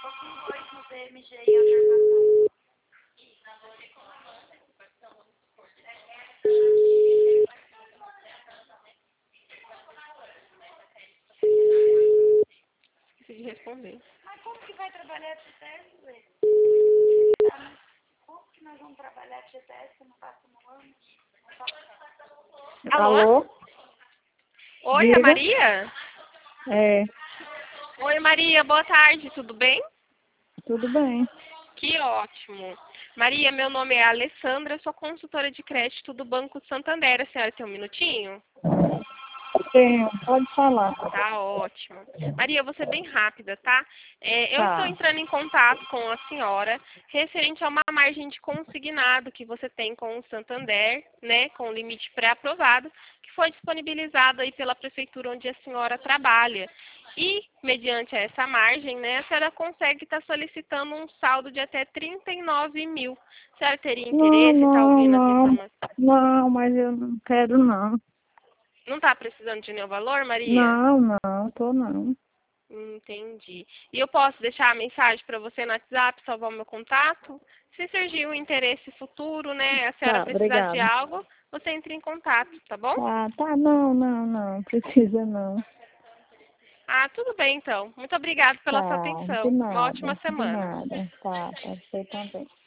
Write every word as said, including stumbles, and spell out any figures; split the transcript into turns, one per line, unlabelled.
com dois no D M G e observação.
Esqueci de responder.
Mas como que vai trabalhar F G T S, Zé? Como que nós vamos trabalhar F G T S se não passa no ano?
Alô?
Alô?
Oi,
Diga.
é Maria?
É,
Oi, Maria, boa tarde, tudo bem?
tudo bem.
Que ótimo. Maria, meu nome é Alessandra, eu sou consultora de crédito do Banco Santander. A senhora tem um minutinho?
Tenho, pode falar.
Tá ótimo. Maria, eu vou ser bem rápida, tá? É, eu
Tá.
estou entrando em contato com a senhora referente a uma margem de consignado que você tem com o Santander, né, com o limite pré-aprovado, que foi disponibilizado aí pela prefeitura onde a senhora trabalha. E, mediante essa margem, né, a senhora consegue estar solicitando um saldo de até trinta e nove mil. A senhora teria
Não,
interesse em estar
não,
ouvindo essa
não.
informação?
Não, mas eu não quero não.
Não está precisando de nenhum valor, Maria?
Não, não, tô não.
Entendi. E eu posso deixar a mensagem para você no WhatsApp, salvar o meu contato? Se surgir um interesse futuro, né, a senhora
Tá,
precisar de
obrigada.
algo, você entre em contato, tá bom?
Tá, tá, não, não, não, precisa não.
Ah, tudo bem então. Muito obrigada pela sua
Tá, de
atenção. Uma ótima
nada, de
semana.
nada. Tá, pra você também.